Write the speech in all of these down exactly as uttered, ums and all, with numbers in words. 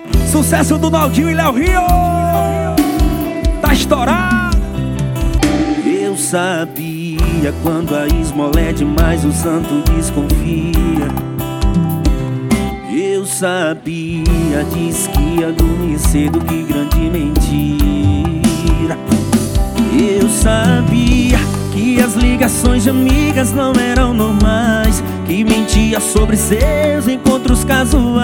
Sucesso do Naldinho e Léo Rio. Tá estourado. Eu sabia quando a esmola é demais, o santo desconfia. Eu sabia, diz que ia dormir cedo, que grande mentira. Eu sabia que as ligações de amigas não eram normais, que mentia sobre seus encontros casuais.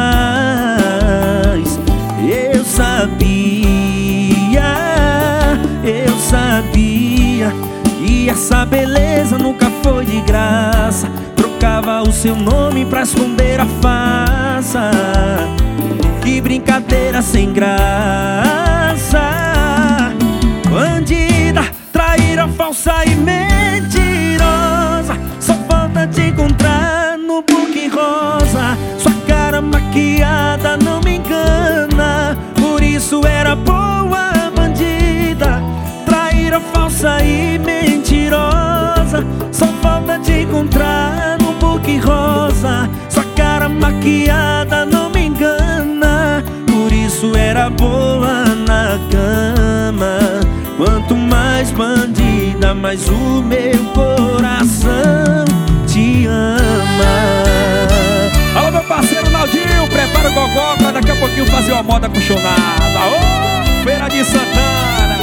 Eu sabia, eu sabia que essa beleza nunca foi de graça. Trocava o seu nome pra esconder a farsa. Que brincadeira sem graça. Bandida, traíra, falsa e mentirosa. Só falta te encontrar no book rosa. Sua cara maquiada não me engana, por isso era boa, bandida. Traíra, falsa e mentirosa. Só falta te encontrar no book rosa. Sua cara maquiada não me engana, por isso era boa na cama. Quanto mais bandida, mais o meu coração te ama. Alô, meu parceiro Naldinho, prepara o gogó pra daqui a pouquinho fazer uma moda apaixonada. Ô, Feira de Santana.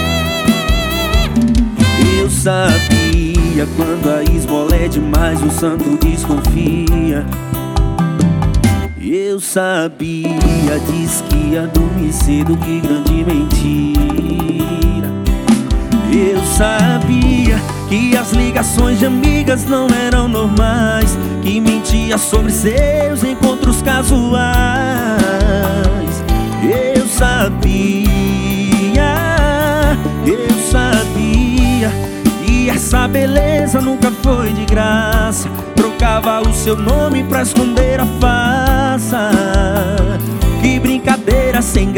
Eu sabia quando a esmola é demais, o santo desconfia. Eu sabia, diz que ia dormir cedo, que grande mentira. Eu sabia que as ligações de amigas não eram normais, que mentia sobre seus encontros casuais. Eu sabia, eu sabia que essa beleza nunca foi de graça. Trocava o seu nome pra esconder a farsa. Que brincadeira sem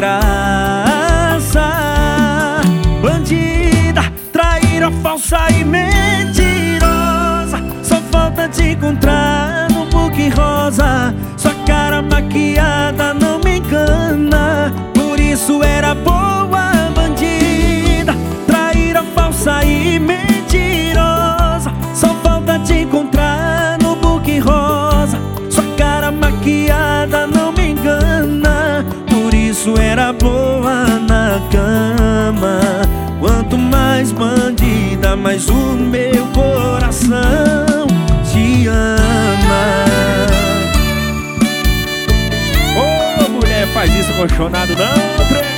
graça. Bandida, traíra, falsa e mentirosa. Só falta te encontrar no book rosa. Sua cara maquiada não me engana, por isso era boa, bandida. Traíra, falsa e mentirosa. Só falta te encontrar no book rosa. Sua cara maquiada não me engana, por isso era boa na cama. Quanto mais bandida, mais o meu coração te ama. Ô, mulher, faz isso apaixonado não, trem.